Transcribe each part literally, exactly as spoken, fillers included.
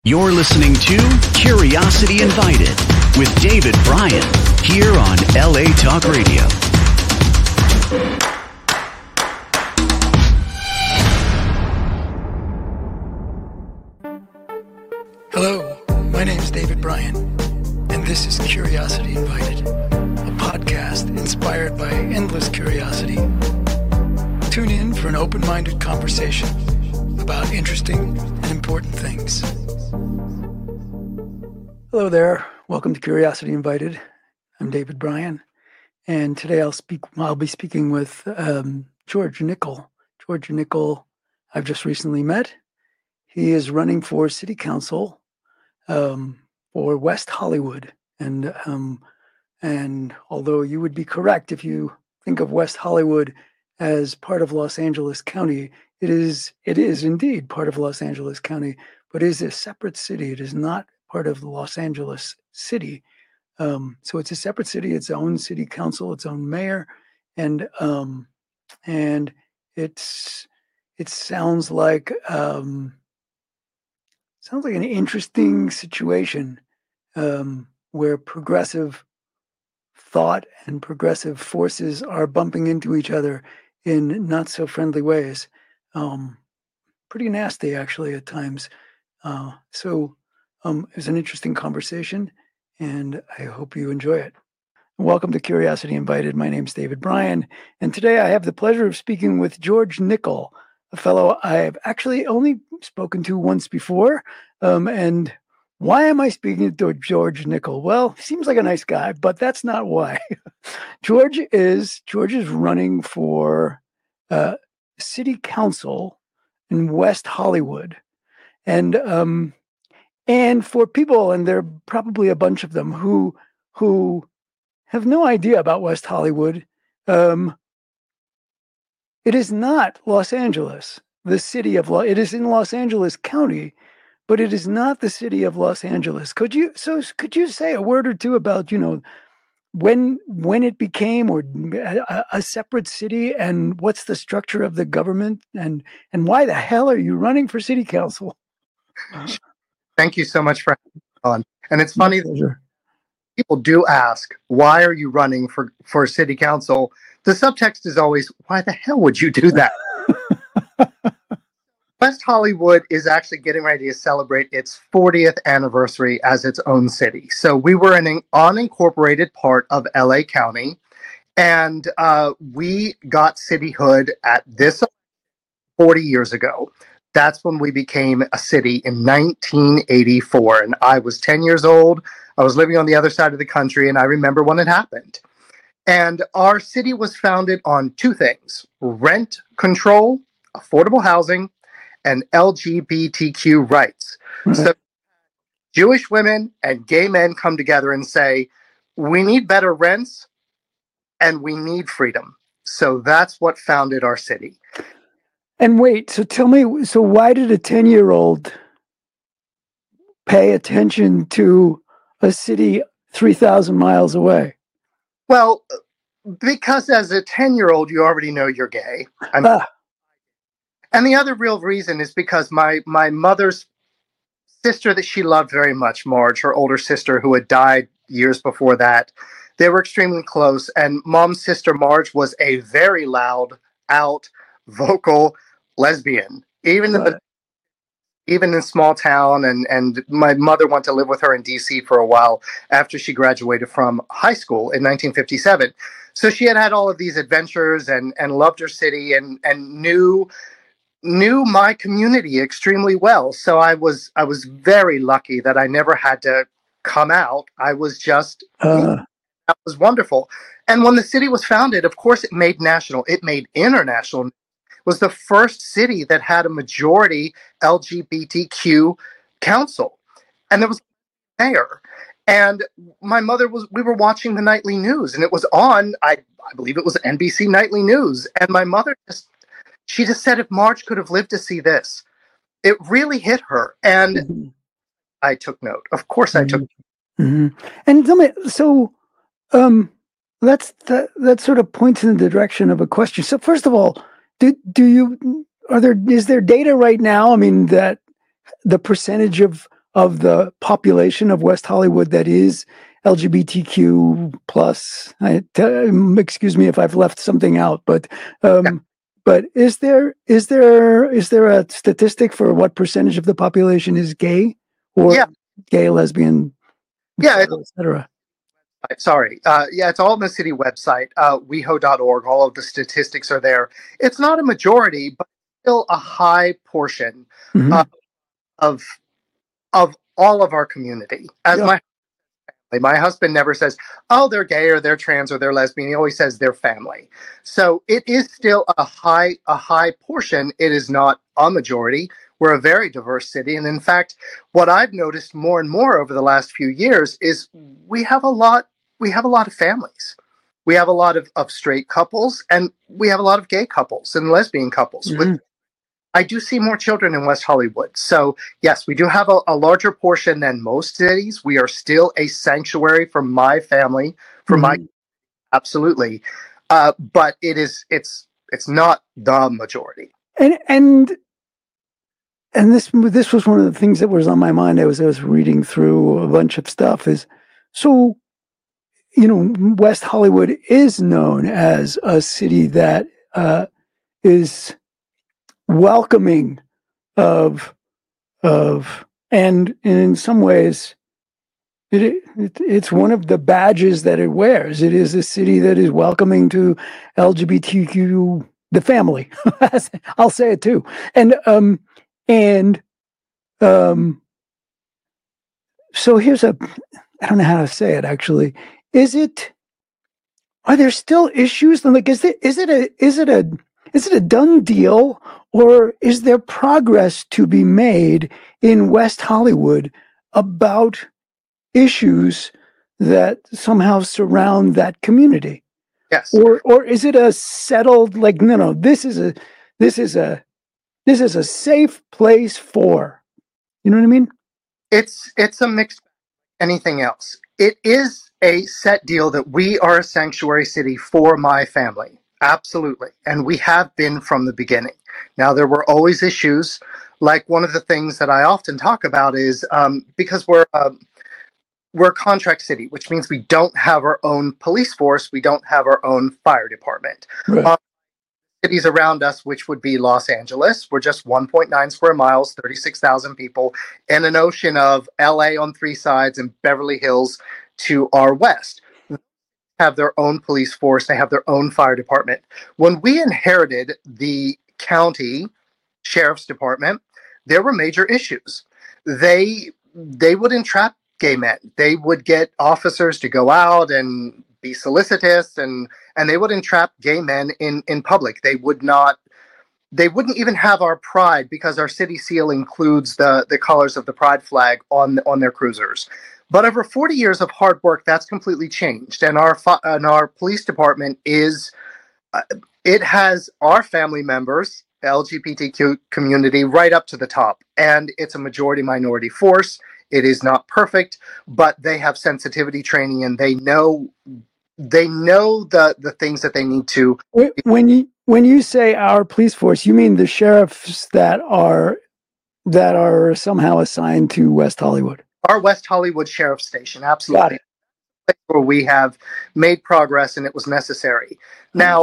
You're listening to Curiosity Invited with David Bryan here on L A Talk Radio. Hello, my name is David Bryan, and this is Curiosity Invited, a podcast inspired by endless curiosity. Tune in for an open-minded conversation about interesting and important things. Hello there. Welcome to Curiosity Invited. I'm David Bryan, and today I'll speak. I'll be speaking with um, George Nickel. George Nickel, I've just recently met. He is running for City Council um, for West Hollywood, and um, and although you would be correct if you think of West Hollywood as part of Los Angeles County, it is it is indeed part of Los Angeles County, but it is a separate city. It is not part of the Los Angeles City. Um, so it's a separate city, its own city council, its own mayor, and um, and it's it sounds like um, sounds like an interesting situation um, where progressive thought and progressive forces are bumping into each other in not so friendly ways. Um, pretty nasty, actually, at times. Uh, so um, it was an interesting conversation, and I hope you enjoy it. Welcome to Curiosity Invited. My name's David Bryan, and today I have the pleasure of speaking with George Nickel, a fellow I've actually only spoken to once before. Um, and why am I speaking to George Nickel? Well, he seems like a nice guy, but that's not why. George is George is running for uh, City Council in West Hollywood, and um, and for people, and there are probably a bunch of them who who have no idea about West Hollywood. Um, it is not Los Angeles, the city of Los. It is in Los Angeles County, but it is not the city of Los Angeles. Could you so could you say a word or two about, you know, when when it became or a, a separate city, and what's the structure of the government, and and why the hell are you running for city council? Thank you so much for having me on. And it's funny that people do ask, why are you running for, for city council? The subtext is always, why the hell would you do that? West Hollywood is actually getting ready to celebrate its fortieth anniversary as its own city. So we were an unincorporated part of L A County, and uh, we got cityhood at this forty years ago. That's when we became a city in nineteen eighty-four, and I was ten years old. I was living on the other side of the country, and I remember when it happened. And our city was founded on two things: rent control, affordable housing, and L G B T Q rights. Mm-hmm. So Jewish women and gay men come together and say, we need better rents and we need freedom. So that's what founded our city. And wait, so tell me, so why did a ten-year-old pay attention to a city three thousand miles away? Well, because as a ten-year-old, you already know you're gay. I mean, ah. And the other real reason is because my, my mother's sister that she loved very much, Marge, her older sister, who had died years before that, they were extremely close. And Mom's sister, Marge, was a very loud, out, vocal lesbian, even in the, even in small town. And, and my mother went to live with her in D C for a while after she graduated from high school in nineteen fifty-seven. So she had had all of these adventures and, and loved her city and, and knew knew my community extremely well. So I was I was very lucky that I never had to come out. I was just uh. That was wonderful. And when the city was founded, of course, it made national, it made international. It was the first city that had a majority L G B T Q council. And there was a mayor. And my mother was, we were watching the nightly news, and it was on, I, I believe it was N B C Nightly News. And my mother just, she just said, if Marge could have lived to see this, it really hit her. And mm-hmm. I took note. Of course I took mm-hmm. And tell me, so um, that's, that, that sort of points in the direction of a question. So first of all, do, do you, are there, is there data right now? I mean, that the percentage of of the population of West Hollywood that is L G B T Q plus? I, t- excuse me if I've left something out, but um, yeah. but is there is there is there a statistic for what percentage of the population is gay or yeah. gay, lesbian, yeah, et cetera? Sorry. Uh, yeah, it's all on the city website, uh, weho dot org. All of the statistics are there. It's not a majority, but still a high portion mm-hmm. uh, of of all of our community. As yeah. my my husband never says, "Oh, they're gay or they're trans or they're lesbian." He always says they're family. So it is still a high a high portion. It is not a majority. We're a very diverse city. And in fact, what I've noticed more and more over the last few years is we have a lot, we have a lot of families. We have a lot of, of straight couples, and we have a lot of gay couples and lesbian couples. Mm-hmm. With, I do see more children in West Hollywood. So yes, we do have a, a larger portion than most cities. We are still a sanctuary for my family, for mm-hmm. my, absolutely. Uh, but it is, it's, it's not the majority. And, and, And this this was one of the things that was on my mind. I was I was reading through a bunch of stuff. Is so, you know, West Hollywood is known as a city that uh, is welcoming of of and, and in some ways, it, it it's one of the badges that it wears. It is a city that is welcoming to L G B T Q, the family. I'll say it too, and um. And um, so here's a, I don't know how to say it actually. Is it, are there still issues? Like, is it, is it a, is it a, is it a done deal, or is there progress to be made in West Hollywood about issues that somehow surround that community? Yes. Or, or is it a settled, like, no, no, this is a, this is a, This is a safe place for, you know what I mean? It's it's a mixed anything else. It is a set deal that we are a sanctuary city for my family. Absolutely. And we have been from the beginning. Now, there were always issues. Like one of the things that I often talk about is um, because we're um, we're a contract city, which means we don't have our own police force. We don't have our own fire department. Right. Um, cities around us, which would be Los Angeles. We're just one point nine square miles, thirty-six thousand people, and an ocean of L A on three sides and Beverly Hills to our west. They have their own police force. They have their own fire department. When we inherited the county sheriff's department, there were major issues. They, they would entrap gay men. They would get officers to go out and be solicitous, and and they would entrap gay men in in public. They would not they wouldn't even have our pride, because our city seal includes the the colors of the pride flag on on their cruisers. But over forty years of hard work, that's completely changed, and our and our police department is uh, it has our family members, the L G B T Q community, right up to the top, and it's a majority minority force. It is not perfect, but they have sensitivity training, and they know they know the, the things that they need to. When you when you say our police force, you mean the sheriffs that are that are somehow assigned to West Hollywood? Our West Hollywood Sheriff Station, absolutely. Where we have made progress, and it was necessary. Now,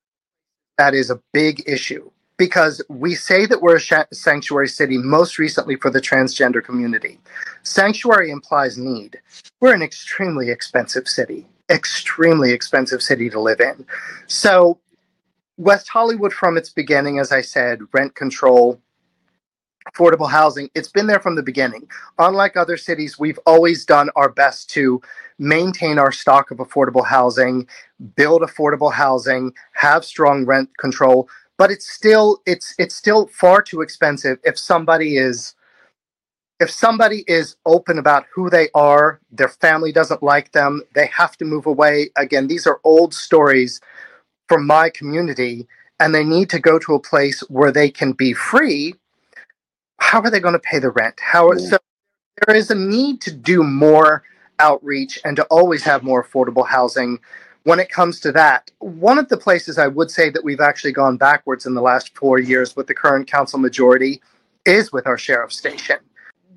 that is a big issue, because we say that we're a sh- sanctuary city most recently for the transgender community. Sanctuary implies need. We're an extremely expensive city, extremely expensive city to live in. So West Hollywood, from its beginning, as I said, rent control, affordable housing, it's been there from the beginning. Unlike other cities, we've always done our best to maintain our stock of affordable housing, build affordable housing, have strong rent control. But it's still it's it's still far too expensive. If somebody is if somebody is open about who they are, their family doesn't like them, they have to move away. Again, these are old stories from my community, and they need to go to a place where they can be free. How are they going to pay the rent? How are, so there is a need to do more outreach and to always have more affordable housing. When it comes to that, one of the places I would say that we've actually gone backwards in the last four years with the current council majority is with our sheriff's station.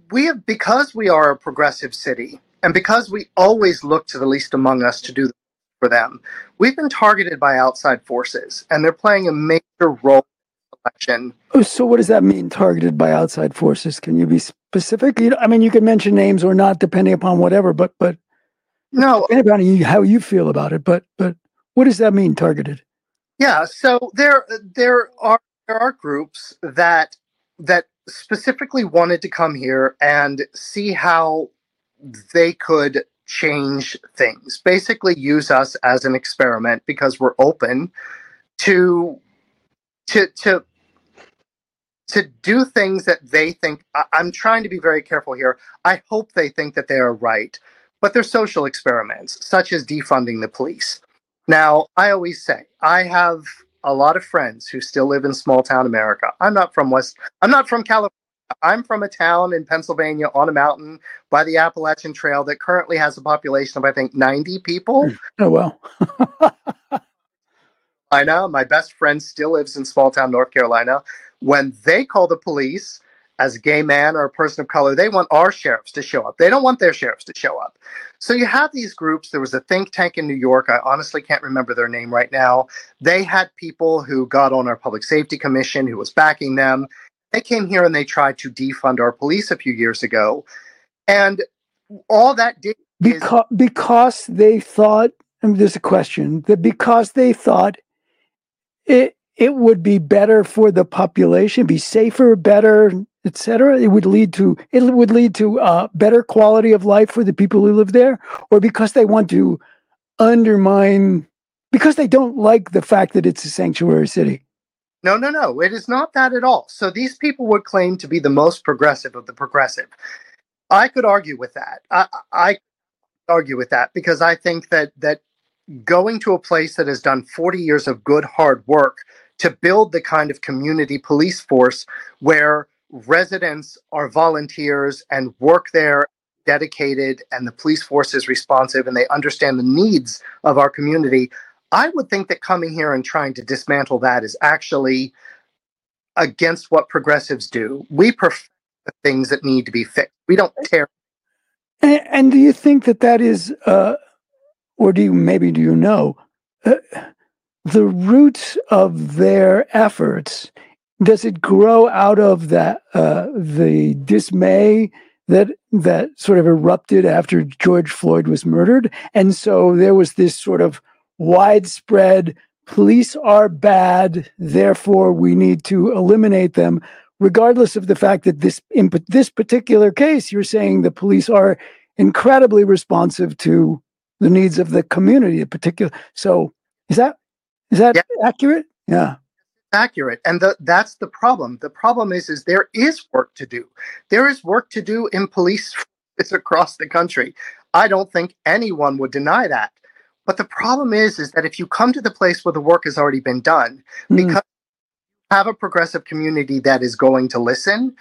we have, because we are a progressive city, and because we always look to the least among us to do for them, we've been targeted by outside forces, and they're playing a major role in the election. Oh, so what does that mean, targeted by outside forces? Can you be specific? You know, I mean, you can mention names or not, depending upon whatever, but but no, depending upon you, how you feel about it. But but what does that mean, targeted? Yeah, so there there are there are groups that that specifically wanted to come here and see how they could change things. Basically use us as an experiment because we're open to to to to do things that they think. I, I'm trying to be very careful here. I hope they think that they are right, but they're social experiments, such as defunding the police. Now, I always say, I have a lot of friends who still live in small town America. I'm not from West, I'm not from California. I'm from a town in Pennsylvania on a mountain by the Appalachian Trail that currently has a population of, I think, ninety people. Oh, well. I know. My best friend still lives in small town North Carolina. When they call the police as a gay man or a person of color, they want our sheriffs to show up. They don't want their sheriffs to show up. So you have these groups. There was a think tank in New York. I honestly can't remember their name right now. They had people who got on our public safety commission who was backing them. They came here and they tried to defund our police a few years ago. And all that did because, is... because they thought, I mean, there's a question, that because they thought it it would be better for the population, be safer, better, et cetera. It would lead to it would lead to uh, better quality of life for the people who live there, or because they want to undermine, because they don't like the fact that it's a sanctuary city. No, no, no. It is not that at all. So these people would claim to be the most progressive of the progressive. I could argue with that. I, I argue with that because I think that that going to a place that has done forty years of good, hard work to build the kind of community police force where residents are volunteers and work there dedicated and the police force is responsive and they understand the needs of our community, I would think that coming here and trying to dismantle that is actually against what progressives do. We prefer the things that need to be fixed. We don't tear. And, and do you think that that is, uh, or do you, maybe do you know, uh, the roots of their efforts, does it grow out of that, uh, the dismay that that sort of erupted after George Floyd was murdered? And so there was this sort of widespread, police are bad, therefore we need to eliminate them, regardless of the fact that this, in this particular case, you're saying the police are incredibly responsive to the needs of the community in particular. So is that is that yeah. accurate? Yeah. Accurate. And the, that's the problem. The problem is, is there is work to do. There is work to do in police across the country. I don't think anyone would deny that. But the problem is, is that if you come to the place where the work has already been done, mm. because you have a progressive community that is going to listen,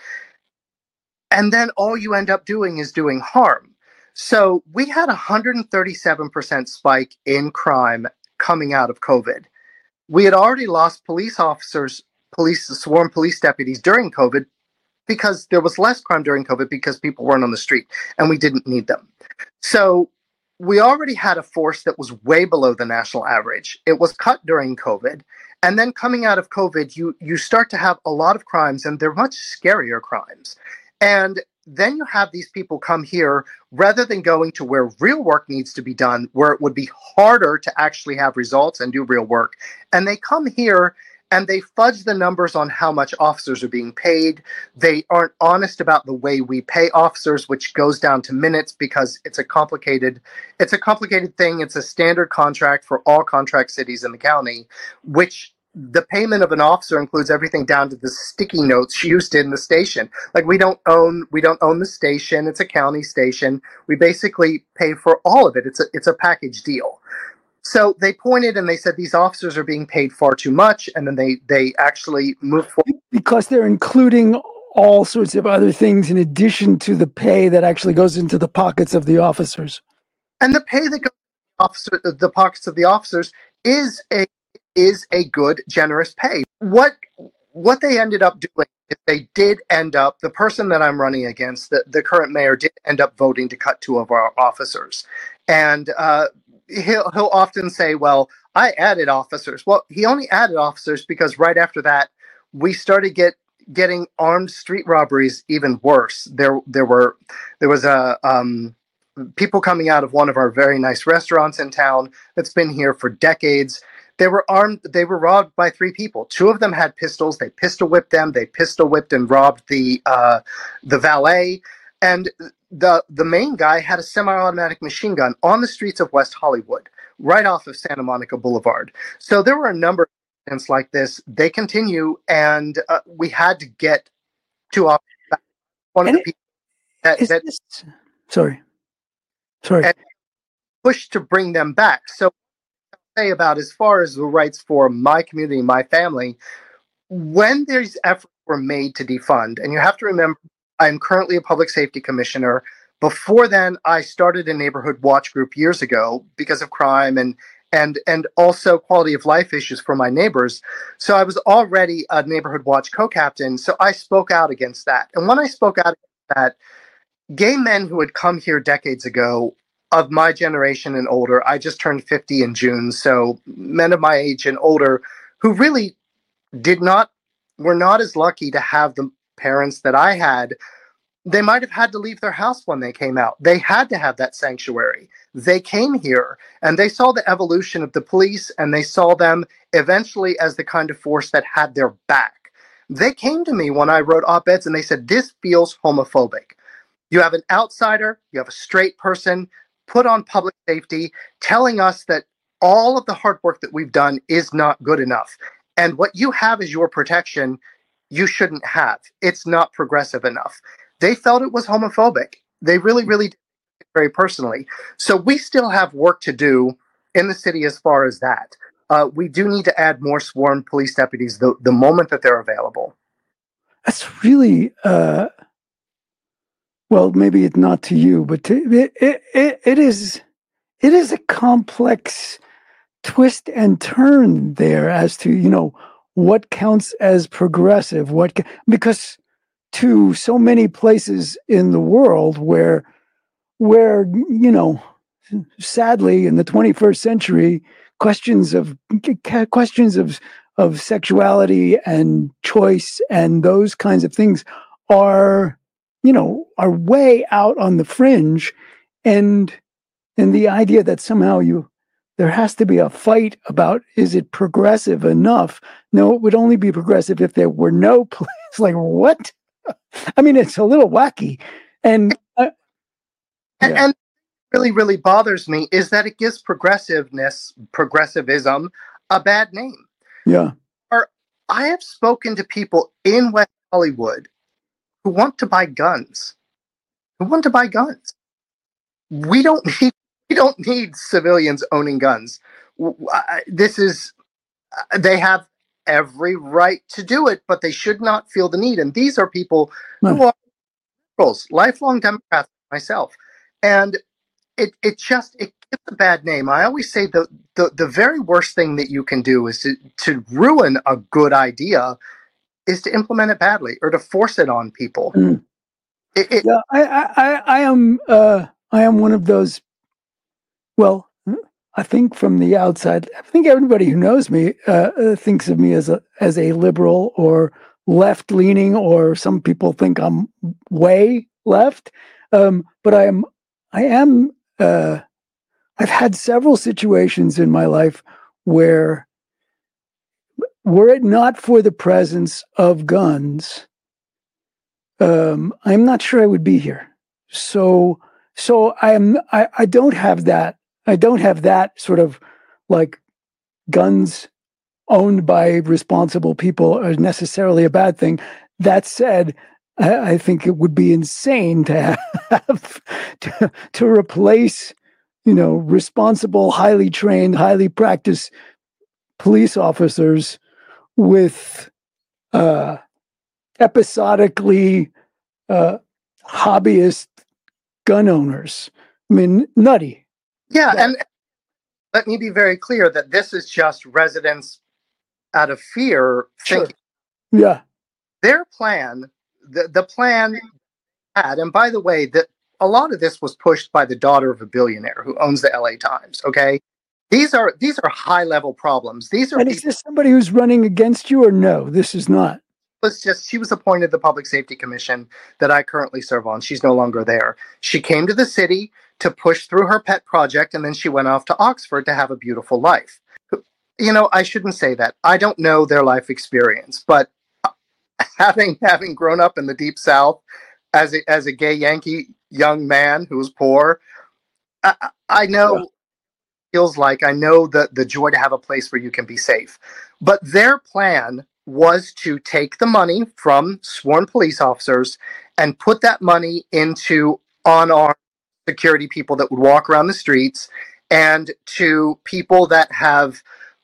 and then all you end up doing is doing harm. So we had a one hundred thirty-seven percent spike in crime coming out of COVID. We had already lost police officers, police, sworn police deputies during COVID because there was less crime during COVID because people weren't on the street and we didn't need them. So we already had a force that was way below the national average. It was cut during COVID. And then coming out of COVID, you, you start to have a lot of crimes, and they're much scarier crimes. And then you have these people come here rather than going to where real work needs to be done, where it would be harder to actually have results and do real work. And they come here and they fudge the numbers on how much officers are being paid. They aren't honest about the way we pay officers, which goes down to minutes because it's a complicated, it's a complicated thing. It's a standard contract for all contract cities in the county, which the payment of an officer includes everything down to the sticky notes used in the station. Like we don't own, we don't own the station. It's a county station. We basically pay for all of it. It's a, it's a package deal. So they pointed and they said these officers are being paid far too much. And then they, they actually moved forward. Because they're including all sorts of other things in addition to the pay that actually goes into the pockets of the officers. And the pay that goes into the, officer, the pockets of the officers is a is a good, generous pay. What what they ended up doing is they did end up, the person that I'm running against, the, the current mayor, did end up voting to cut two of our officers. And uh, he'll, he'll often say, well, I added officers. Well, he only added officers because right after that, we started get getting armed street robberies even worse. There, there were, there was a, um, people coming out of one of our very nice restaurants in town that's been here for decades. They were armed. They were robbed by three people. Two of them had pistols. They pistol whipped them. They pistol whipped and robbed the uh, the valet. And the the main guy had a semi-automatic machine gun on the streets of West Hollywood, right off of Santa Monica Boulevard. So there were a number of incidents like this. They continue, and uh, we had to get two officers. One and of the people that, that this, sorry, sorry, pushed to bring them back. So. Say about as far as the rights for my community, my family, when these efforts were made to defund, and you have to remember, I'm currently a public safety commissioner. Before then, I started a neighborhood watch group years ago because of crime and and and also quality of life issues for my neighbors. So I was already a neighborhood watch co-captain. So I spoke out against that. And when I spoke out against that, gay men who had come here decades ago, of my generation and older, I just turned fifty in June, so men of my age and older who really did not, were not as lucky to have the parents that I had. They might have had to leave their house when they came out. They had to have that sanctuary. They came here and they saw the evolution of the police, and they saw them eventually as the kind of force that had their back. They came to me when I wrote op-eds and they said, this feels homophobic. You have an outsider, you have a straight person, put on public safety, telling us that all of the hard work that we've done is not good enough. And what you have as your protection, you shouldn't have. It's not progressive enough. They felt it was homophobic. They really, really did it very personally. So we still have work to do in the city as far as that. Uh, we do need to add more sworn police deputies the, the moment that they're available. That's really... Uh... Well, maybe it's not to you, but to, it, it it is it is a complex twist and turn there as to, you know, what counts as progressive, what because to so many places in the world where where you know, sadly in the twenty-first century, questions of questions of of sexuality and choice and those kinds of things are, you know, are way out on the fringe, and and the idea that somehow you there has to be a fight about, is it progressive enough? No, it would only be progressive if there were no police. Like, what? I mean, it's a little wacky, and uh, and, yeah. and really, really bothers me is that it gives progressiveness, progressivism, a bad name. Yeah. Or I have spoken to people in West Hollywood who want to buy guns, who want to buy guns. We don't need, we don't need civilians owning guns. This is, they have every right to do it, but they should not feel the need. And these are people who are liberals, lifelong Democrats, myself. And it, it just, it gives a bad name. I always say the, the, the very worst thing that you can do is to, to ruin a good idea is to implement it badly or to force it on people. Mm. It, it, yeah, I, I, I am, uh, I am one of those. Well, I think from the outside, I think everybody who knows me uh, thinks of me as a as a liberal or left leaning, or some people think I'm way left. Um, but I am, I am. Uh, I've had several situations in my life where, were it not for the presence of guns, um, I'm not sure I would be here. So, so I am. I, I don't have that. I don't have that sort of like guns owned by responsible people are necessarily a bad thing. That said, I, I think it would be insane to have to, to replace, you know, responsible, highly trained, highly practiced police officers with uh, episodically uh, hobbyist gun owners. I mean, nutty. Yeah, and let me be very clear that this is just residents out of fear Sure. thinking Yeah. Their plan, the, the plan had, and by the way, that a lot of this was pushed by the daughter of a billionaire who owns the L A Times. Okay. These are these are high level problems. These are And people. is this somebody who's running against you, or no? This is not. Was just she was appointed the Public Safety Commission that I currently serve on. She's no longer there. She came to the city to push through her pet project, and then she went off to Oxford to have a beautiful life. You know, I shouldn't say that. I don't know their life experience, but having having grown up in the Deep South as a, as a gay Yankee young man who was poor, I, I know. Yeah. Feels like I know the the joy to have a place where you can be safe. But their plan was to take the money from sworn police officers and put that money into unarmed security people that would walk around the streets, and to people that have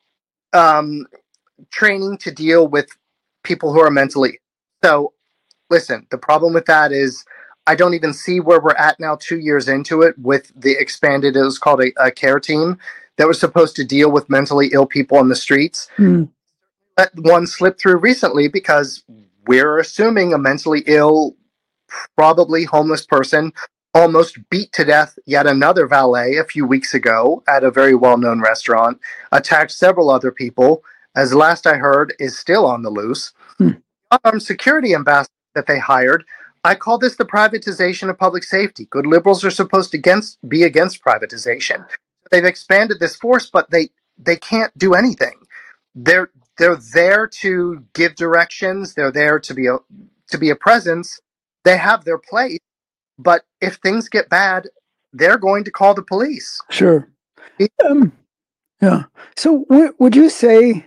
um, training to deal with people who are mentally. So listen, the problem with that is I don't even see where we're at now, two years into it, with the expanded, it was called a, a care team that was supposed to deal with mentally ill people on the streets. Mm. Let one slip through recently because we're assuming a mentally ill, probably homeless person almost beat to death yet another valet a few weeks ago at a very well-known restaurant, attacked several other people, as last I heard is still on the loose. Mm. Armed security ambassador that they hired, I call this the privatization of public safety. Good liberals are supposed to against, be against privatization. They've expanded this force, but they, they can't do anything. They're they're there to give directions. They're there to be a to be a presence. They have their place, but if things get bad, they're going to call the police. Sure. Um, yeah. So w- would you say?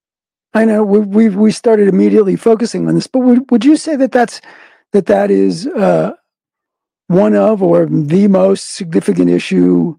I know we we we started immediately focusing on this, but would would you say that that's that that is uh, one of or the most significant issue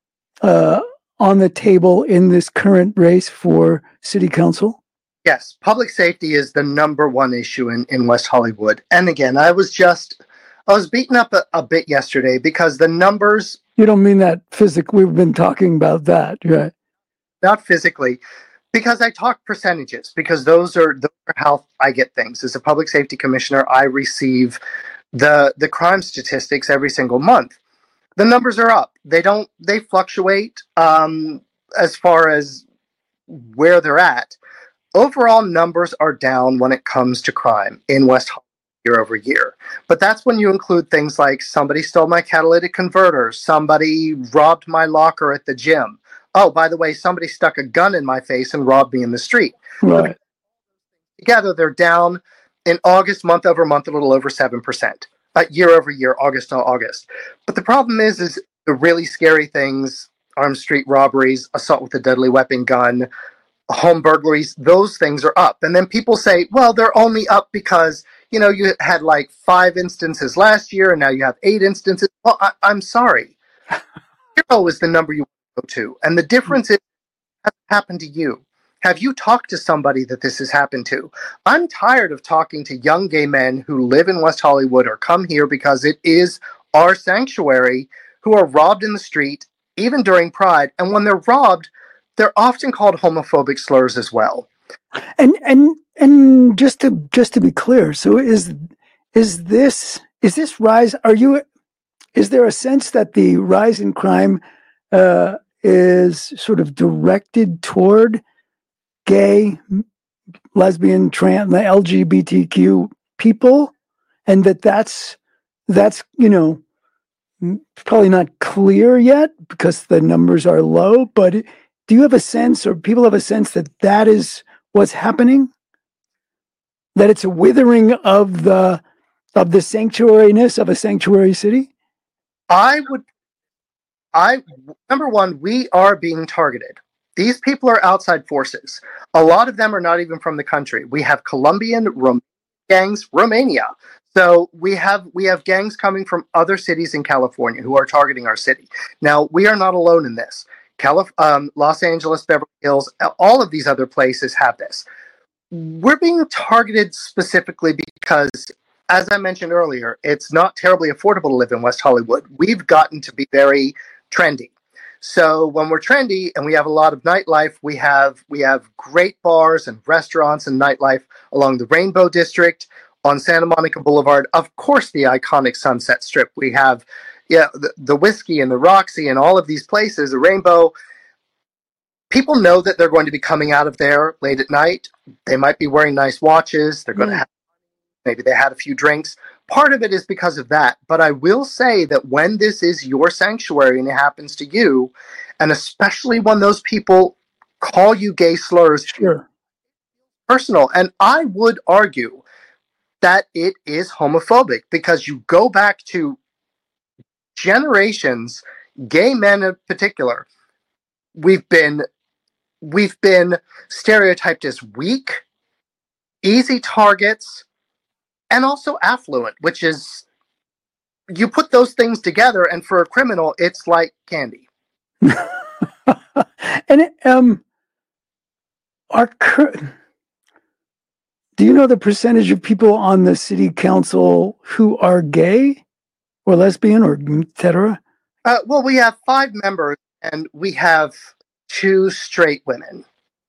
uh, on the table in this current race for city council? Yes, public safety is the number one issue in, in West Hollywood. And again, I was just, I was beaten up a, a bit yesterday because the numbers... You don't mean that physically, we've been talking about that, right? Not physically, because I talk percentages, because those are, those are how I get things. As a public safety commissioner, I receive the the crime statistics every single month. The numbers are up. They don't, they fluctuate um, as far as where they're at. Overall numbers are down when it comes to crime in West Hollywood year over year. But that's when you include things like somebody stole my catalytic converter, somebody robbed my locker at the gym. Oh, by the way, somebody stuck a gun in my face and robbed me in the street. Right. Together, they're down in August, month over month, a little over seven percent. Uh, year over year, August to August. But the problem is, is the really scary things, armed street robberies, assault with a deadly weapon gun, home burglaries, those things are up. And then people say, well, they're only up because, you know, you had like five instances last year and now you have eight instances. Well, I, I'm sorry. Zero is the number you go to. And the difference is, has it happened to you? Have you talked to somebody that this has happened to? I'm tired of talking to young gay men who live in West Hollywood or come here because it is our sanctuary, who are robbed in the street, even during Pride. And when they're robbed, they're often called homophobic slurs as well. And and and just to just to be clear, so is is this is this rise? Are you? Is there a sense that the rise in crime uh, is sort of directed toward gay, lesbian, trans, L G B T Q people, and that that's that's you know probably not clear yet because the numbers are low. But do you have a sense, or people have a sense, that that is what's happening? That it's a withering of the of the sanctuariness of a sanctuary city? I would. I number one, we are being targeted. These people are outside forces. A lot of them are not even from the country. We have Colombian Rom- gangs, Romania. So we have we have gangs coming from other cities in California who are targeting our city. Now, we are not alone in this. Calif- um, Los Angeles, Beverly Hills, all of these other places have this. We're being targeted specifically because, as I mentioned earlier, it's not terribly affordable to live in West Hollywood. We've gotten to be very trendy. So when we're trendy and we have a lot of nightlife, we have we have great bars and restaurants and nightlife along the Rainbow District, on Santa Monica Boulevard. Of course, the iconic Sunset Strip. We have yeah the, the Whiskey and the Roxy and all of these places, the Rainbow. People know that they're going to be coming out of there late at night. They might be wearing nice watches. They're going mm. to have, maybe they had a few drinks. Part of it is because of that. But I will say that when this is your sanctuary and it happens to you, and especially when those people call you gay slurs, sure, personal. And I would argue that it is homophobic, because you go back to generations, gay men in particular, we've been we've been stereotyped as weak, easy targets, and also affluent, which is, you put those things together, and for a criminal, it's like candy. And it, um, our cur- do you know the percentage of people on the city council who are gay or lesbian or et cetera? Uh, well, we have five members, and we have two straight women,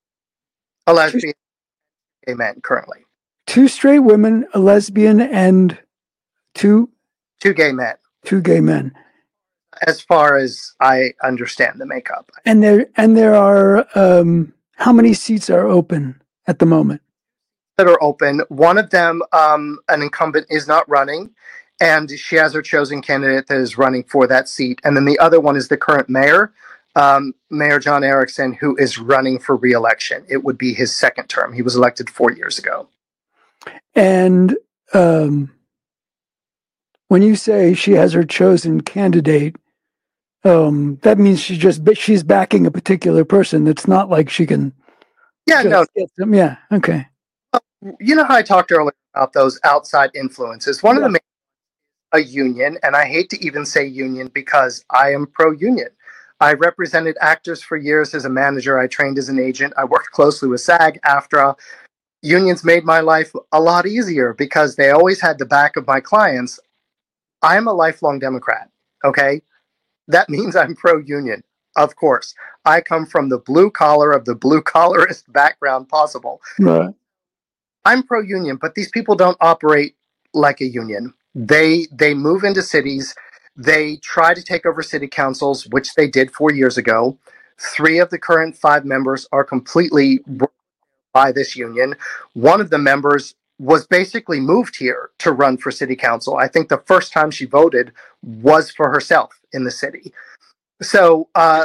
a lesbian, gay men currently. Two straight women, a lesbian, and two two gay men. Two gay men. As far as I understand the makeup. And there and there are um, how many seats are open at the moment? That are open. One of them, um, an incumbent, is not running, and she has her chosen candidate that is running for that seat. And then the other one is the current mayor, um, Mayor John Erickson, who is running for re-election. It would be his second term. He was elected four years ago. And um, when you say she has her chosen candidate, um, that means she just she's backing a particular person. It's not like she can. Yeah, no. Get them. Yeah. Okay. You know how I talked earlier about those outside influences. One yeah. of the main, a union, and I hate to even say union because I am pro-union. I represented actors for years as a manager. I trained as an agent. I worked closely with SAG, AFTRA. Unions made my life a lot easier because they always had the back of my clients. I'm a lifelong Democrat, okay? That means I'm pro-union, of course. I come from the blue collar of the blue collarist background possible. Right. I'm pro-union, but these people don't operate like a union. They they move into cities. They try to take over city councils, which they did four years ago. Three of the current five members are completely by this union. One of the members was basically moved here to run for city council. I think the first time she voted was for herself in the city. So uh,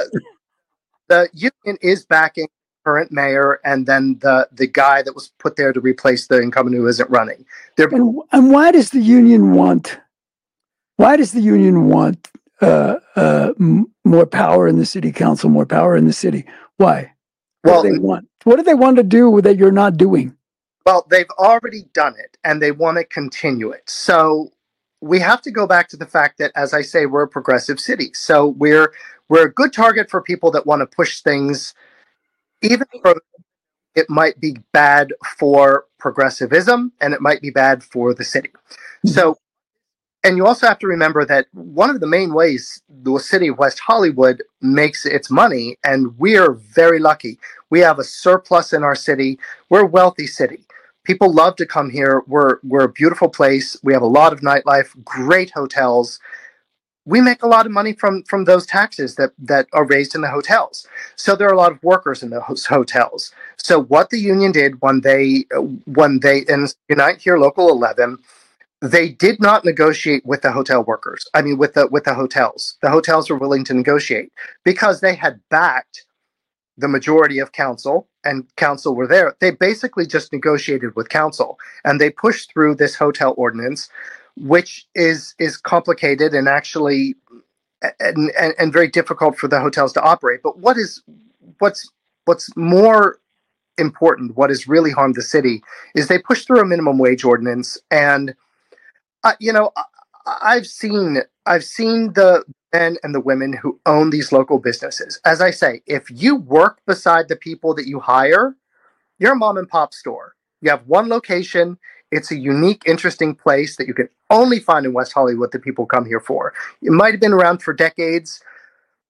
the union is backing current mayor and then the the guy that was put there to replace the incumbent who isn't running. And, and why does the union want? Why does the union want uh, uh, m- more power in the city council, more power in the city? Why? What well, do they want? What do they want to do that you're not doing? Well, they've already done it, and they want to continue it. So we have to go back to the fact that, as I say, we're a progressive city. So we're we're a good target for people that want to push things, even for it might be bad for progressivism, and it might be bad for the city. Mm-hmm. So, and you also have to remember that one of the main ways the city of West Hollywood makes its money, and we are very lucky. We have a surplus in our city. We're a wealthy city. People love to come here. We're we're a beautiful place. We have a lot of nightlife, great hotels. We make a lot of money from from those taxes that that are raised in the hotels. So there are a lot of workers in those hotels. So what the union did when they when they in Unite Here Local eleven, they did not negotiate with the hotel workers. I mean, with the with the hotels. The hotels were willing to negotiate because they had backed the majority of council, and council were there. They basically just negotiated with council, and they pushed through this hotel ordinance, which is is complicated and actually and, and, and very difficult for the hotels to operate. But what is what's what's more important, what has really harmed the city, is they pushed through a minimum wage ordinance. And uh, you know, I, I've seen I've seen the men and the women who own these local businesses. As I say, if you work beside the people that you hire, you're a mom and pop store. You have one location. It's a unique, interesting place that you can only find in West Hollywood that people come here for. It might have been around for decades.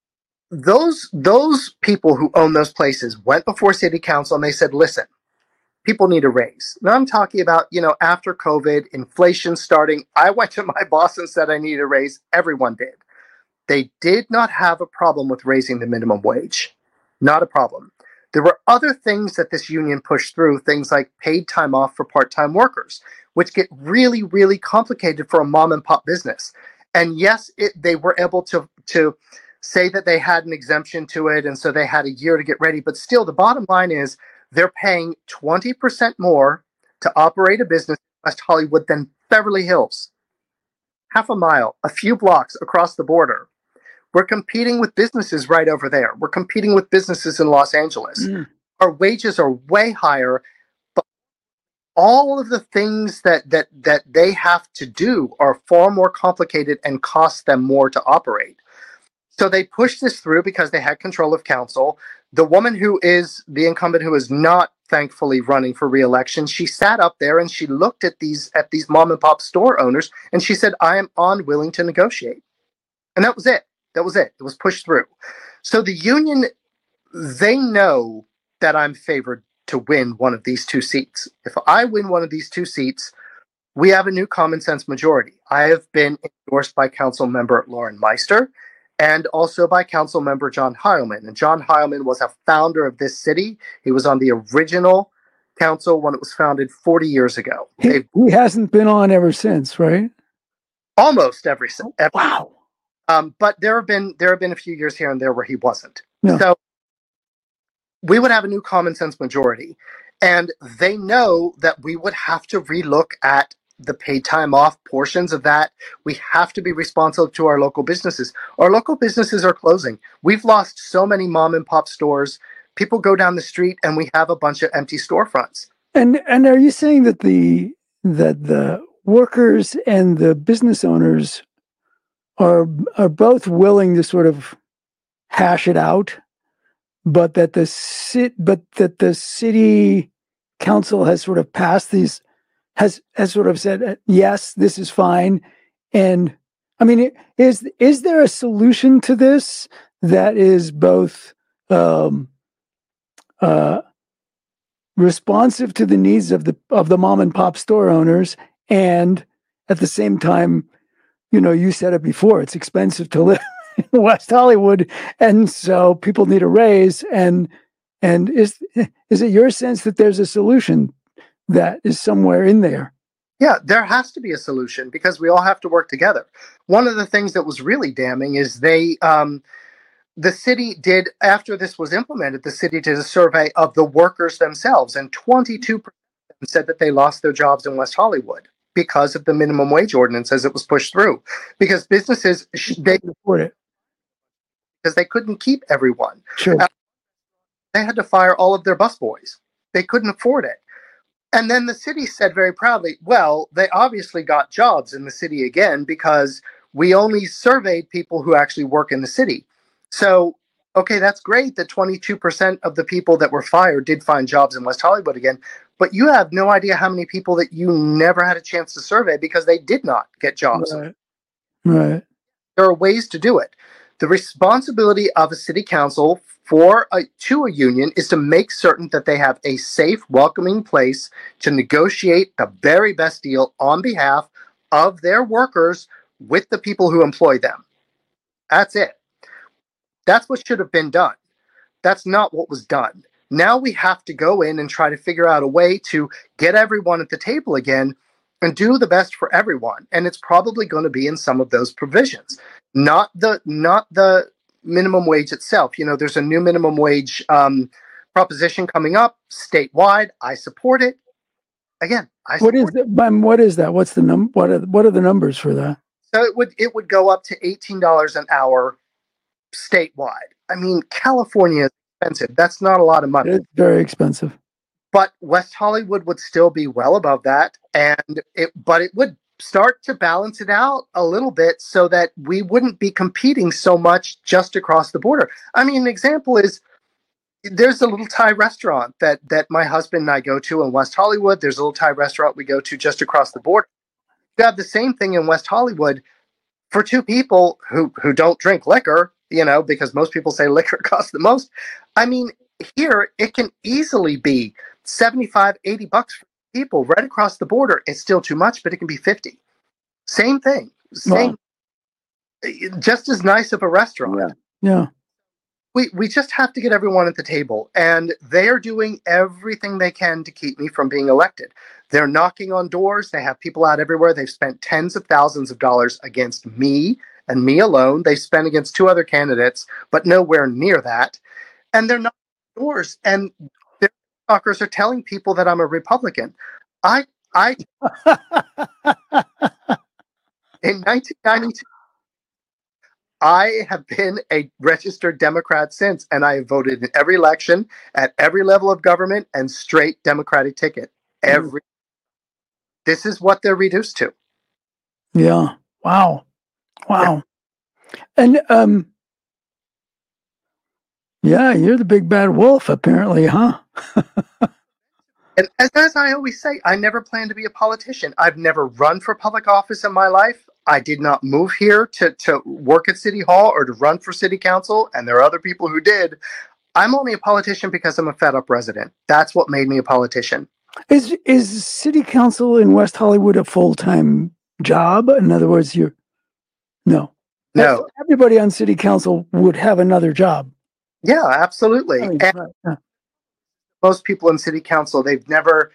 those those people who own those places went before city council and they said, listen, people need a raise. Now I'm talking about, you know, after COVID, inflation starting. I went to my boss and said I need a raise. Everyone did. They did not have a problem with raising the minimum wage. Not a problem. There were other things that this union pushed through, things like paid time off for part-time workers, which get really, really complicated for a mom and pop business. And yes, it, they were able to, to say that they had an exemption to it, and so they had a year to get ready. But still, the bottom line is they're paying twenty percent more to operate a business in West Hollywood than Beverly Hills. Half a mile, a few blocks across the border. We're competing with businesses right over there. We're competing with businesses in Los Angeles. Mm. Our wages are way higher, but all of the things that, that, that they have to do are far more complicated and cost them more to operate. So they pushed this through because they had control of council. The woman who is the incumbent, who is not thankfully running for re-election, she sat up there and she looked at these at these mom and pop store owners and she said, I am unwilling to negotiate. And that was it. That was it. It was pushed through. So the union, they know that I'm favored to win one of these two seats. If I win one of these two seats, we have a new common sense majority. I have been endorsed by council member Lauren Meister and also by council member John Heilman. And John Heilman was a founder of this city. He was on the original council when it was founded forty years ago. He, he hasn't been on ever since, right? Almost every since. Wow. Um, but there have been there have been a few years here and there where he wasn't. No. So we would have a new common sense majority. And they know that we would have to relook at the paid time off portions of that. We have to be responsive to our local businesses. Our local businesses are closing. We've lost so many mom and pop stores. People go down the street and we have a bunch of empty storefronts. And and are you saying that the that the workers and the business owners are are both willing to sort of hash it out, but that the sit but that the city council has sort of passed these has has sort of said, yes, this is fine. And I mean, is is there a solution to this that is both um, uh, responsive to the needs of the of the mom and pop store owners, and at the same time, you know, you said it before, it's expensive to live in West Hollywood, and so people need a raise. And and is is it your sense that there's a solution that is somewhere in there? Yeah, there has to be a solution because we all have to work together. One of the things that was really damning is they, um, the city did, after this was implemented, the city did a survey of the workers themselves, and twenty-two percent said that they lost their jobs in West Hollywood because of the minimum wage ordinance as it was pushed through. Because businesses, they afford it because they couldn't keep everyone. Sure. Uh, they had to fire all of their busboys. They couldn't afford it. And then the city said very proudly, well, they obviously got jobs in the city again because we only surveyed people who actually work in the city. So, okay, that's great that twenty-two percent of the people that were fired did find jobs in West Hollywood again, but you have no idea how many people that you never had a chance to survey because they did not get jobs. Right. Right. There are ways to do it. The responsibility of a city council for a, to a union is to make certain that they have a safe, welcoming place to negotiate the very best deal on behalf of their workers with the people who employ them. That's it. That's what should have been done. That's not what was done. Now we have to go in and try to figure out a way to get everyone at the table again and do the best for everyone. And it's probably going to be in some of those provisions, not the not the minimum wage itself. You know, there's a new minimum wage um, proposition coming up statewide. I support it. Again, I what is that? Um, what is that? What's the num? What are what are the numbers for that? So it would it would go up to eighteen dollars an hour statewide. I mean, California is expensive. That's not a lot of money. It's very expensive. But West Hollywood would still be well above that, and it but it would start to balance it out a little bit so that we wouldn't be competing so much just across the border. I mean, an example is there's a little Thai restaurant that that my husband and I go to in West Hollywood. There's a little Thai restaurant we go to just across the border. You have the same thing in West Hollywood for two people who who don't drink liquor. you know, because most people say liquor costs the most. I mean, here it can easily be seventy-five, eighty bucks for people right across the border. It's still too much, but it can be fifty. Same thing. Same. Wow. Just as nice of a restaurant. Yeah. Yeah. We, we just have to get everyone at the table, and they're doing everything they can to keep me from being elected. They're knocking on doors. They have people out everywhere. They've spent tens of thousands of dollars against me and me alone. They spent against two other candidates, but nowhere near that. And they're knocking on doors, and their talkers are telling people that I'm a Republican. I, I, in nineteen ninety-two, I have been a registered Democrat since, and I have voted in every election at every level of government and straight Democratic ticket. Every. Mm. This is what they're reduced to. Yeah. Wow. Wow. Yeah. And um. Yeah, you're the big bad wolf, apparently, huh? And as, as I always say, I never plan to be a politician. I've never run for public office in my life. I did not move here to, to work at City Hall or to run for City Council, and there are other people who did. I'm only a politician because I'm a fed-up resident. That's what made me a politician. Is is City Council in West Hollywood a full-time job? In other words, you're... No. No. Everybody on City Council would have another job. Yeah, absolutely. I mean, and right, yeah. Most people in City Council, they've never...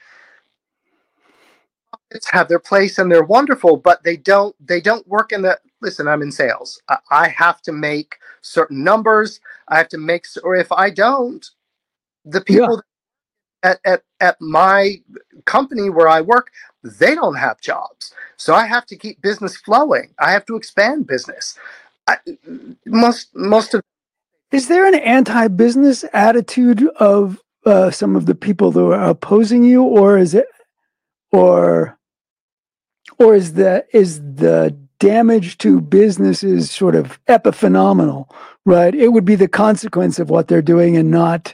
have their place and they're wonderful, but they don't they don't work in the listen I'm in sales. I, I have to make certain numbers. I have to make, or if I don't, the people yeah. at, at at my company where I work, they don't have jobs, so I have to keep business flowing. I have to expand business. I, most most of is there an anti-business attitude of uh, some of the people who are opposing you, or is it or Or is the is the damage to businesses sort of epiphenomenal, right? It would be the consequence of what they're doing, and not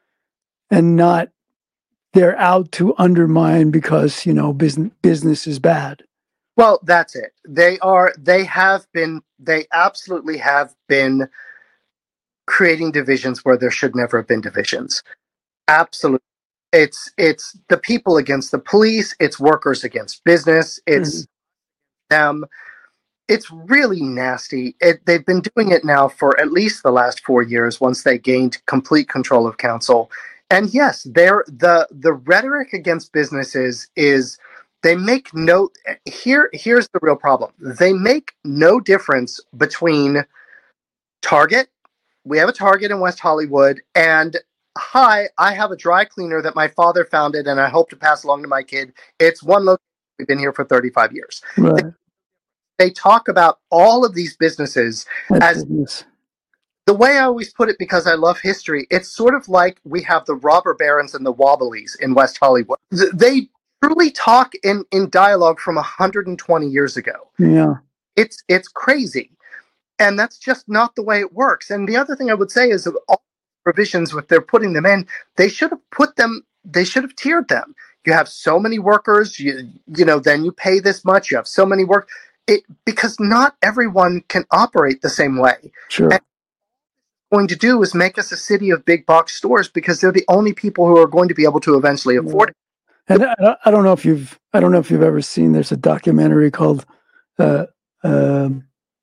and not they're out to undermine because, you know, business business is bad. Well, that's it. They are. They have been. They absolutely have been creating divisions where there should never have been divisions. Absolutely. It's it's the people against the police. It's workers against business. It's mm-hmm. them. It's really nasty. It, they've been doing it now for at least the last four years. Once they gained complete control of council, and yes, they're the the rhetoric against businesses is they make no. Here here's the real problem. They make no difference between Target. We have a Target in West Hollywood, and hi, I have a dry cleaner that my father founded and I hope to pass along to my kid. It's one location. We've been here for thirty-five years. Right. They, they talk about all of these businesses That's as business. The way I always put it, because I love history, it's sort of like we have the robber barons and the Wobblies in West Hollywood. They truly talk in, in dialogue from one hundred twenty years ago. Yeah. It's, it's crazy. And that's just not the way it works. And the other thing I would say is that all provisions, if they're putting them in, they should have put them, they should have tiered them. You have so many workers, you you know, then you pay this much, you have so many work, it because not everyone can operate the same way. Sure. And what going to do is make us a city of big box stores because they're the only people who are going to be able to eventually afford it. And I, I don't know if you've, I don't know if you've ever seen, there's a documentary called uh, um,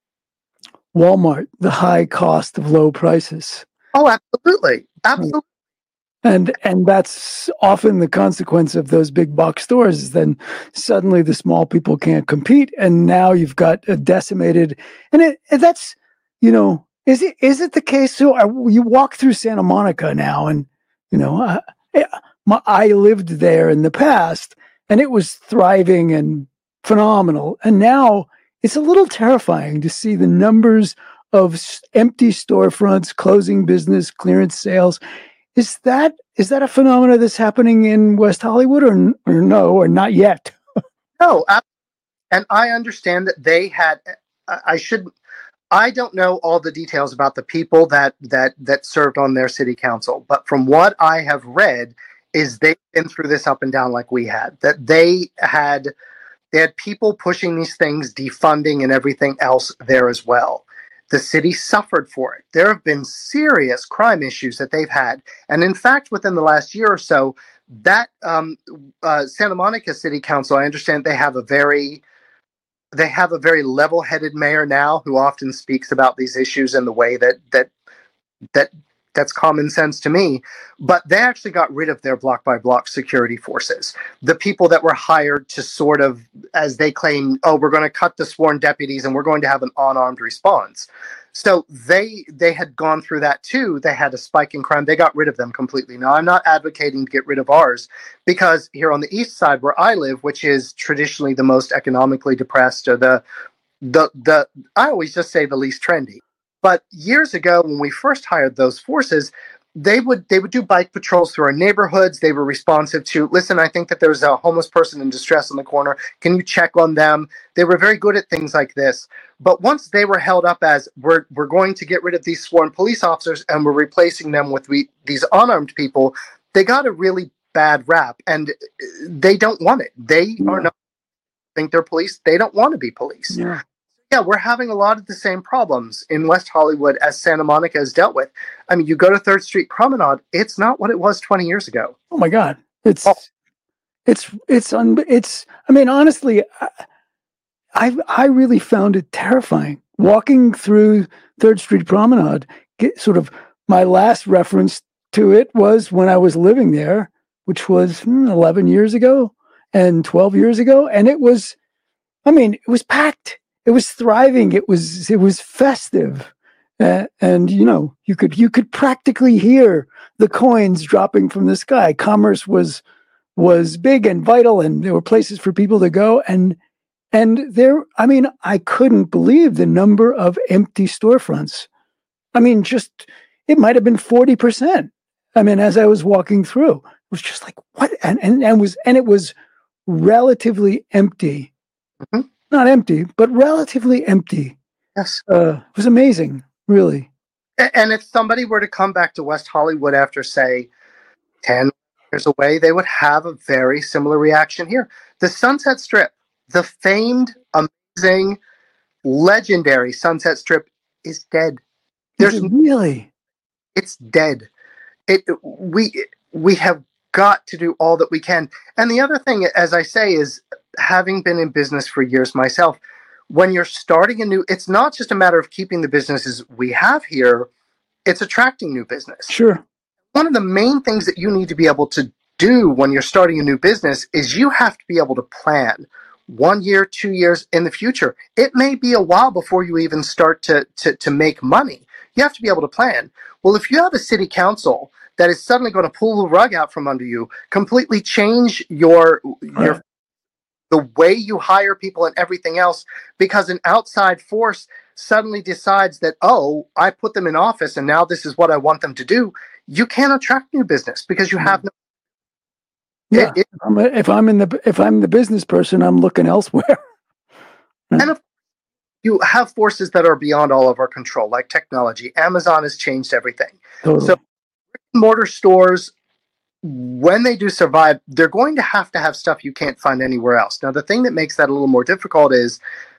Walmart, The High Cost of Low Prices. Oh, absolutely. Absolutely. And and that's often the consequence of those big box stores. Is then suddenly the small people can't compete, and now you've got a decimated. And, it, and that's, you know, is it is it the case? So I, you walk through Santa Monica now, and you know, I, my, I lived there in the past, and it was thriving and phenomenal. And now it's a little terrifying to see the numbers of empty storefronts, closing business, clearance sales. Is that is that a phenomenon that's happening in West Hollywood, or or no, or not yet? No, I, and I understand that they had. I should. I don't know all the details about the people that that that served on their city council, but from what I have read, is they've been through this up and down like we had. That they had they had people pushing these things, defunding, and everything else there as well. The city suffered for it. There have been serious crime issues that they've had. And in fact, within the last year or so, that um, uh, Santa Monica City Council, I understand they have a very they have a very level-headed mayor now who often speaks about these issues in the way that that that that's common sense to me. But they actually got rid of their block-by-block security forces, the people that were hired to sort of, as they claim, oh, we're going to cut the sworn deputies and we're going to have an unarmed response. So they they had gone through that too. They had a spike in crime. They got rid of them completely. Now, I'm not advocating to get rid of ours, because here on the east side where I live, which is traditionally the most economically depressed, or the the the I always just say the least trendy. But years ago, when we first hired those forces, they would they would do bike patrols through our neighborhoods. They were responsive to, listen, I think that there's a homeless person in distress on the corner. Can you check on them? They were very good at things like this. But once they were held up as, we're we're going to get rid of these sworn police officers and we're replacing them with we, these unarmed people, they got a really bad rap, and they don't want it. They yeah. are not think they're police. They don't want to be police. Yeah. Yeah, we're having a lot of the same problems in West Hollywood as Santa Monica has dealt with. I mean, you go to Third Street Promenade, it's not what it was twenty years ago. Oh my God. It's, oh. it's, it's, un, it's, I mean, honestly, I, I, I really found it terrifying walking through Third Street Promenade. Get, sort of my last reference to it was when I was living there, which was hmm, eleven years ago and twelve years ago. And it was, I mean, it was packed. It was thriving. It was it was festive, uh, and you know you could you could practically hear the coins dropping from the sky. Commerce was was big and vital, and there were places for people to go. And and there, I mean, I couldn't believe the number of empty storefronts. I mean, just it might have been forty percent. I mean, as I was walking through, it was just like what, and and and was and it was relatively empty. Mm-hmm. Not empty, but relatively empty. Yes. Uh, it was amazing, really. And if somebody were to come back to West Hollywood after, say, ten years away, they would have a very similar reaction here. The Sunset Strip, the famed, amazing, legendary Sunset Strip, is dead. There's is it really? It's dead. It we we have got to do all that we can. And the other thing, as I say, is having been in business for years myself, when you're starting a new, it's not just a matter of keeping the businesses we have here, it's attracting new business. Sure. One of the main things that you need to be able to do when you're starting a new business is you have to be able to plan one year, two years in the future. It may be a while before you even start to, to, to make money. You have to be able to plan. Well, if you have a city council that is suddenly going to pull the rug out from under you, completely change your your the way you hire people and everything else, because an outside force suddenly decides that, oh, I put them in office and now this is what I want them to do, you can't attract new business because you have no. Yeah, it, it, if, I'm, if I'm in the if I'm the business person, I'm looking elsewhere. And if you have forces that are beyond all of our control, like technology. Amazon has changed everything. Totally. So mortar stores, when they do survive, they're going to have to have stuff you can't find anywhere else. Now, the thing that makes that a little more difficult is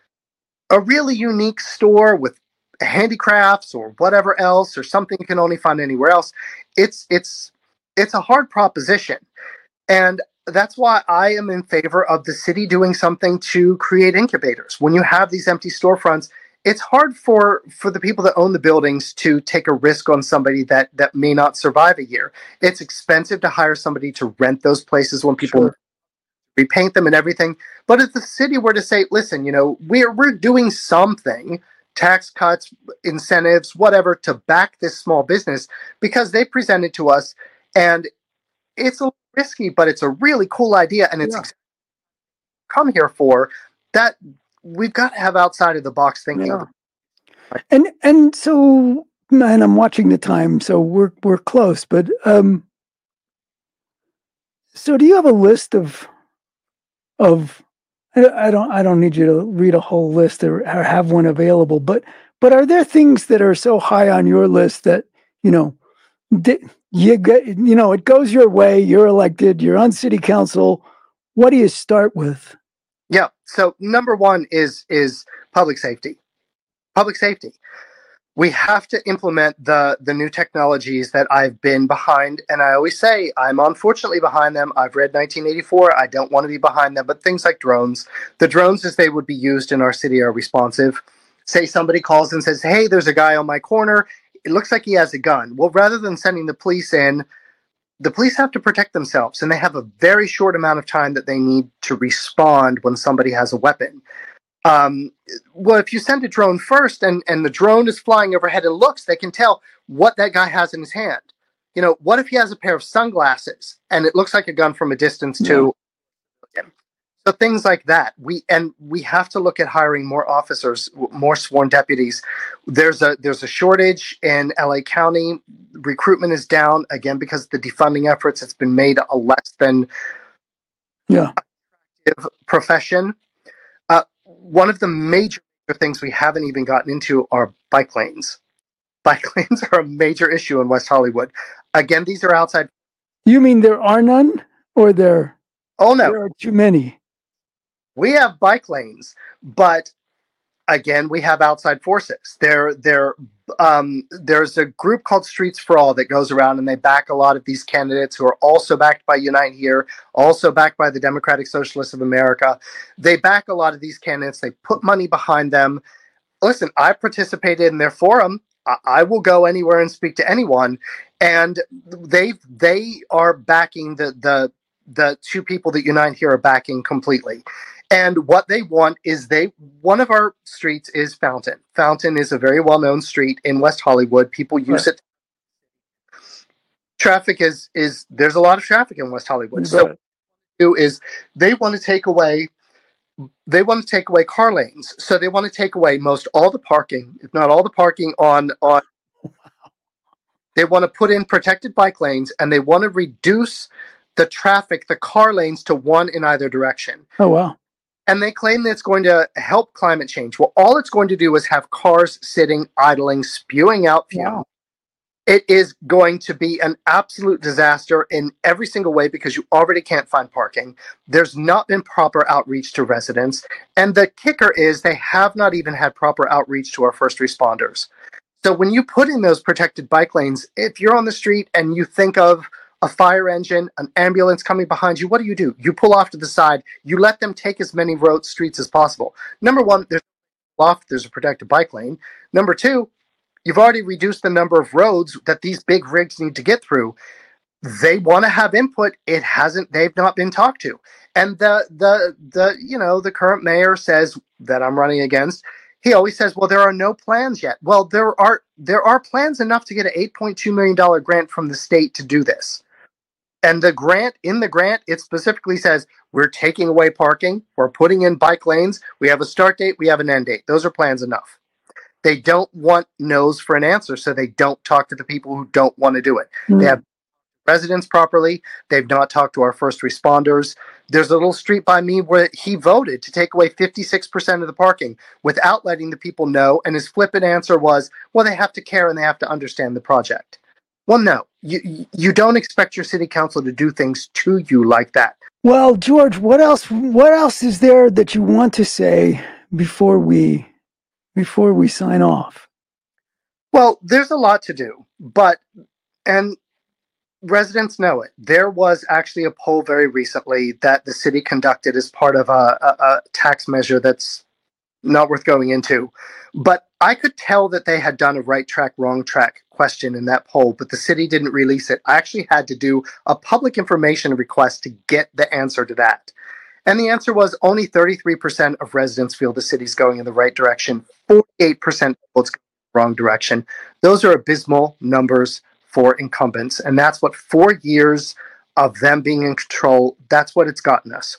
a really unique store with handicrafts or whatever else, or something you can only find anywhere else. It's it's it's a hard proposition, and that's why I am in favor of the city doing something to create incubators. When you have these empty storefronts, it's hard for, for the people that own the buildings to take a risk on somebody that, that may not survive a year. It's expensive to hire somebody to rent those places when people sure. repaint them and everything. But if the city were to say, listen, you know, we're we're doing something, tax cuts, incentives, whatever, to back this small business because they present it to us, and it's a little risky, but it's a really cool idea, and it's yeah. exactly come here for that. We've got to have outside of the box thinking. Yeah. And and so, and I'm watching the time, so we're we're close. But um, so do you have a list of of? I don't I don't need you to read a whole list or, or have one available, but but are there things that are so high on your list that you know you get you know it goes your way, you're elected, you're on city council. What do you start with? Yeah. So number one is is public safety. Public safety. we have to implement the the new technologies that I've been behind, and I always say I'm unfortunately behind them. I've read nineteen eighty-four. I don't want to be behind them, but things like drones, the drones as they would be used in our city are responsive. Say somebody calls and says, "Hey, there's a guy on my corner. It looks like he has a gun." Well, rather than sending the police in, the police have to protect themselves, and they have a very short amount of time that they need to respond when somebody has a weapon. Um, well, if you send a drone first and, and the drone is flying overhead and looks, they can tell what that guy has in his hand. You know, what if he has a pair of sunglasses and it looks like a gun from a distance too? Yeah. So things like that. We and we have to look at hiring more officers, more sworn deputies. There's a there's a shortage in L A County. Recruitment is down again because of the defunding efforts. It's been made a less than yeah profession. Uh, one of the major things we haven't even gotten into are bike lanes. Bike lanes are a major issue in West Hollywood. Again, these are outside. You mean there are none, or there? Oh no, there are too many. We have bike lanes, but again, we have outside forces. There, there, um, there's a group called Streets for All that goes around and they back a lot of these candidates who are also backed by Unite Here, also backed by the Democratic Socialists of America. They back a lot of these candidates. They put money behind them. Listen, I participated in their forum. I, I will go anywhere and speak to anyone, and they they are backing the the the two people that Unite Here are backing completely. And what they want is they, one of our streets is Fountain. Fountain is a very well-known street in West Hollywood. People use right. it. Traffic is, is, there's a lot of traffic in West Hollywood. So what they do is they want to take away, they want to take away car lanes. So they want to take away most all the parking, if not all the parking on, on, they want to put in protected bike lanes, and they want to reduce the traffic, the car lanes, to one in either direction. Oh, wow. And they claim that it's going to help climate change. Well, all it's going to do is have cars sitting, idling, spewing out fumes. Wow. It is going to be an absolute disaster in every single way because you already can't find parking. There's not been proper outreach to residents. And the kicker is they have not even had proper outreach to our first responders. So when you put in those protected bike lanes, if you're on the street and you think of a fire engine, an ambulance coming behind you, what do you do? You pull off to the side. You let them take as many road streets as possible. Number one, there's off, there's a protected bike lane. Number two, you've already reduced the number of roads that these big rigs need to get through. They want to have input. It hasn't, they've not been talked to. And the, the, the, you know, the current mayor says that I'm running against, he always says, well, there are no plans yet. Well, there are, there are plans enough to get an eight point two million dollars grant from the state to do this. And the grant, in the grant, it specifically says, we're taking away parking, we're putting in bike lanes, we have a start date, we have an end date. Those are plans enough. They don't want no's for an answer, so they don't talk to the people who don't want to do it. Mm-hmm. They have residents properly. They've not talked to our first responders. There's a little street by me where he voted to take away fifty-six percent of the parking without letting the people know. And his flippant answer was, well, they have to care and they have to understand the project. Well, no, you you don't expect your city council to do things to you like that. Well, George, what else? What else is there that you want to say before we before we sign off? Well, there's a lot to do, but and residents know it. There was actually a poll very recently that the city conducted as part of a, a, a tax measure that's not worth going into, but I could tell that they had done a right track, wrong track question in that poll, but the city didn't release it. I actually had to do a public information request to get the answer to that. And the answer was only thirty-three percent of residents feel the city's going in the right direction. forty-eight percent feel it's going in the wrong direction. Those are abysmal numbers for incumbents. And that's what four years of them being in control, that's what it's gotten us.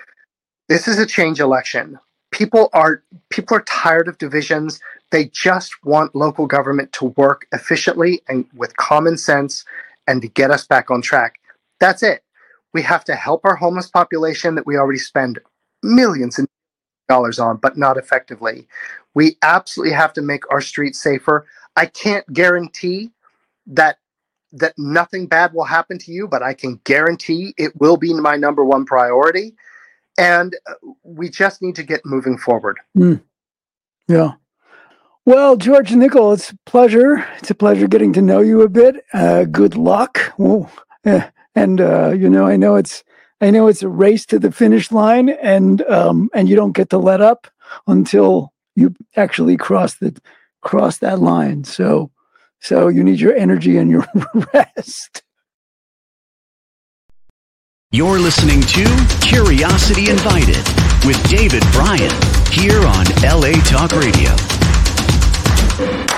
This is a change election. People are people are tired of divisions. They just want local government to work efficiently and with common sense and to get us back on track. That's it. We have to help our homeless population that we already spend millions of dollars on, but not effectively. We absolutely have to make our streets safer. I can't guarantee that that nothing bad will happen to you, but I can guarantee it will be my number one priority. And we just need to get moving forward. Mm. Yeah. Well, George Nickel, it's a pleasure. It's a pleasure getting to know you a bit. Uh, good luck. Well, eh, and uh, you know, I know it's I know it's a race to the finish line, and um, and you don't get to let up until you actually cross the cross that line. So, so you need your energy and your rest. You're listening to Curiosity Invited with David Bryan here on L A Talk Radio.